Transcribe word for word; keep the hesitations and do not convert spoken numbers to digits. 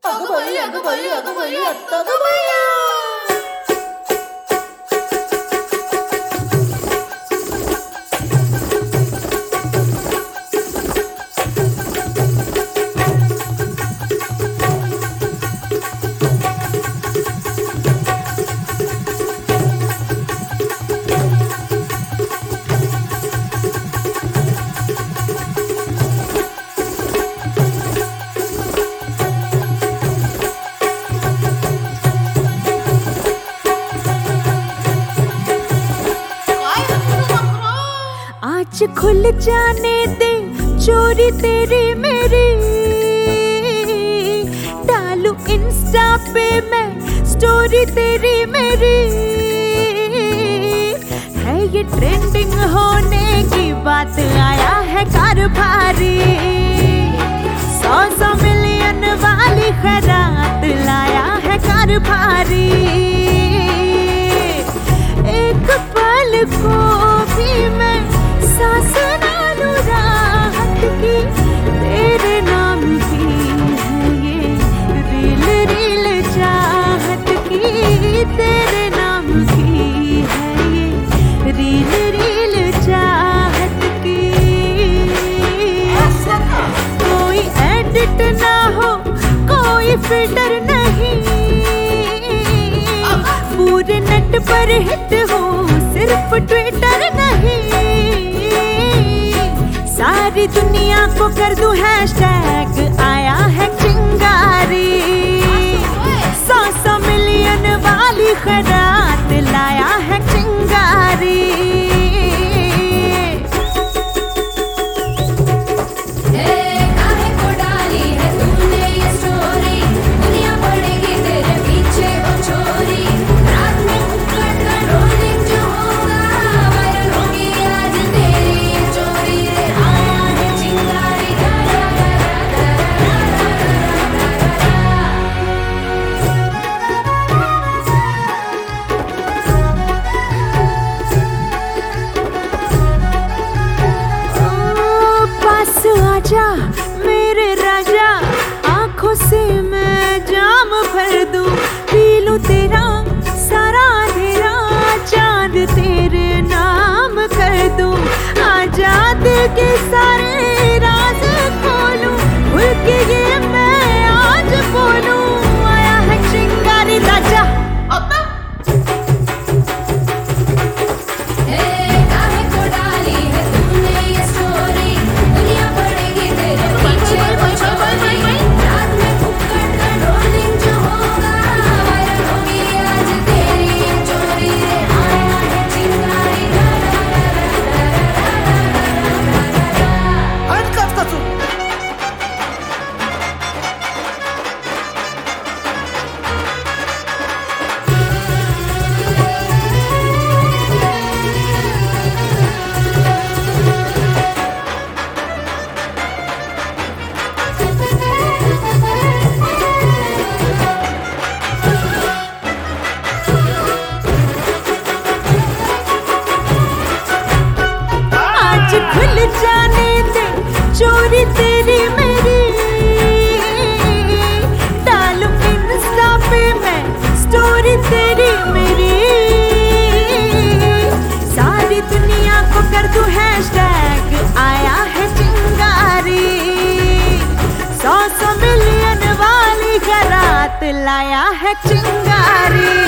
अगं बाई अगं बाई अगं बाई आत्ता गं बाई. आज खुल जाने दे चोरी तेरी मेरी, डालू इंस्टा पे मैं स्टोरी तेरी मेरी. है ये ट्रेंडिंग होने की बात, आया है कारोबारी. सौ सौ मिलियन वाली खैरात लाया है कारोबारी. एक पल को भी मैं सांस ना लूं राहत की, तेरे नाम की है ये रील रील चाहत की. तेरे नाम की है ये रील रील चाहत की. कोई एडिट ना हो, कोई फिल्टर नहीं, पूरे नेट पर हिट हो, सिर्फ ट्विटर नहीं. सारी दुनिया को कर दूं हैशटैग, आया है चिंगारी. सौ सौ मिलियन वाली खैरात लाया है चिंगारी. आजा मेरे राजा, आंखों से मैं जाम भर दूं, पी लूं तेरा सारा अंधेरा, चांद तेरे नाम कर दूं. आजाद के सारे राज खोलूं, खुल के ये मैं आज बोलूं. आया है चिंगारी राजा. खुल जाने दे चोरी तेरी मेरी, डालूं इंस्टा पे मैं स्टोरी तेरी मेरी. सारी दुनिया को कर दूं हैशटैग, आया है चिंगारी. सौ सौ मिलियन वाली खैरात लाया है चिंगारी.